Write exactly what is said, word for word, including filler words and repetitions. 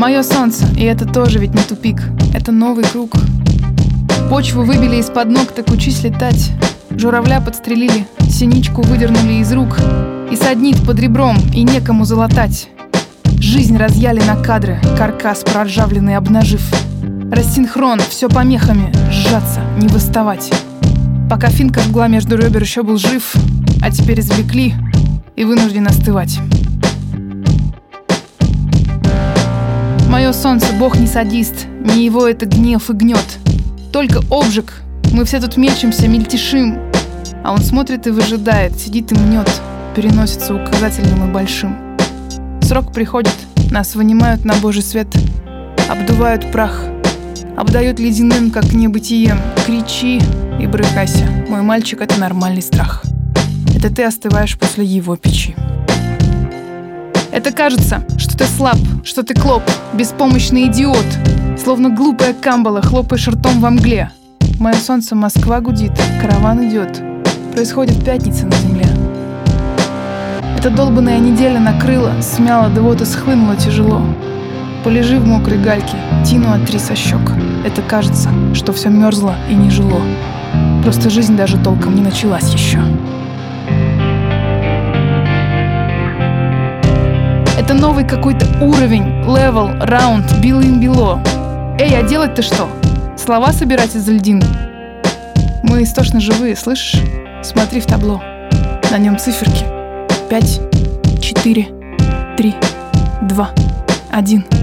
Мое солнце, и это тоже ведь не тупик. Это новый круг. Почву выбили из-под ног, так учись летать. Журавля подстрелили, синичку выдернули из рук. И саднит под ребром, и некому залатать. Жизнь разъяли на кадры, каркас проржавленный обнажив. Рассинхрон, все помехами, сжаться, не восставать. Пока финка жгла между ребер еще был жив, а теперь извлекли и вынужден остывать. Мое солнце, бог не садист, не его это гнев и гнет. Только обжиг, мы все тут мечемся, мельтешим. А он смотрит и выжидает, сидит и мнет, переносится указательным и большим. Срок приходит, нас вынимают на божий свет, обдувают прах, обдают ледяным, как небытием. Кричи и брыкайся, мой мальчик, это нормальный страх. Это ты остываешь после его печи. Это кажется, что ты слаб, что ты клоп, беспомощный идиот. Словно глупая камбала, хлопаешь ртом во мгле. Мое солнце, Москва гудит, караван идет. Происходит пятница на земле. Эта долбаная неделя накрыла, смяла, да вот и схлынула тяжело. Полежи в мокрой гальке, тину отри со щек. Это кажется, что все мерзло и не жило. Просто жизнь даже толком не началась еще. Это новый какой-то уровень, левел, раунд, билым-било. Эй, а делать-то что? Слова собирать из льдин? Мы истошно живые, слышишь? Смотри в табло. На нем циферки. Пять, четыре, три, два, один.